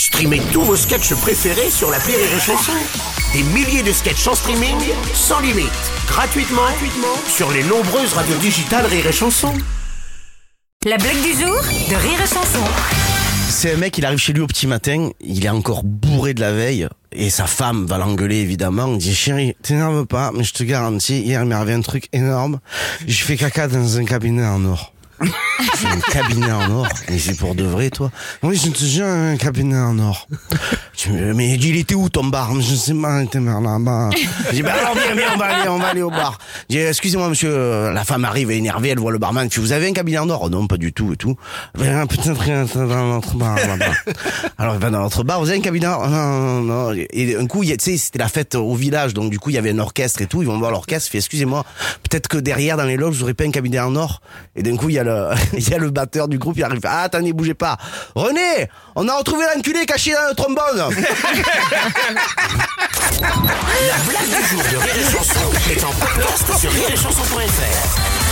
Streamez tous vos sketchs préférés sur l'appli Rire et Chanson. Des milliers de sketchs en streaming, sans limite, gratuitement sur les nombreuses radios digitales Rire et Chanson. La blague du jour de Rire et Chanson. C'est un mec, il arrive chez lui au petit matin, il est encore bourré de la veille, et sa femme va l'engueuler évidemment. Il dit: chérie, t'énerve pas, mais je te garantis, hier il m'est arrivé un truc énorme. J'ai fait caca dans un cabinet en or. C'est un cabinet en or. Mais c'est pour de vrai, toi? Oui, je te jure, un cabinet en or. Mais il était où ton bar? Je sais pas, il était là-bas. Je dis: bah alors viens, on va aller au bar. Je dis: excusez-moi monsieur, la femme arrive énervée, elle voit le barman. Vous avez un cabinet en or? Oh, non, pas du tout et tout. Peut-être rien dans notre bar là-bas. Alors dans notre bar, vous avez un cabinet en or? Non. Et un coup, tu sais, c'était la fête au village, donc du coup il y avait un orchestre et tout. Ils vont voir l'orchestre, fait: excusez-moi, peut-être que derrière dans les loges vous aurez pas un cabinet en or? Et d'un coup il y a le batteur du groupe, il arrive: ah attendez, bougez pas. René, on a retrouvé l'enculé caché dans le trombone. La blague du jour de Rire et Chanson est en podcast sur rireetchanson.fr.